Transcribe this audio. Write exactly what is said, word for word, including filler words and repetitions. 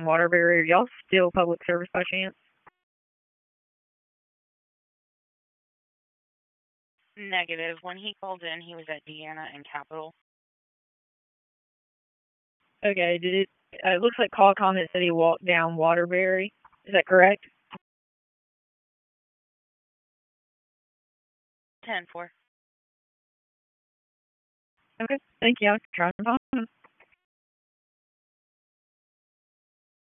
Waterbury. Are y'all still public service by chance? Negative. When he called in, he was at Deanna and Capitol. Okay, did it, uh, it looks like call comment said he walked down Waterbury. Is that correct? ten four. Okay, thank you. I'll try and find him.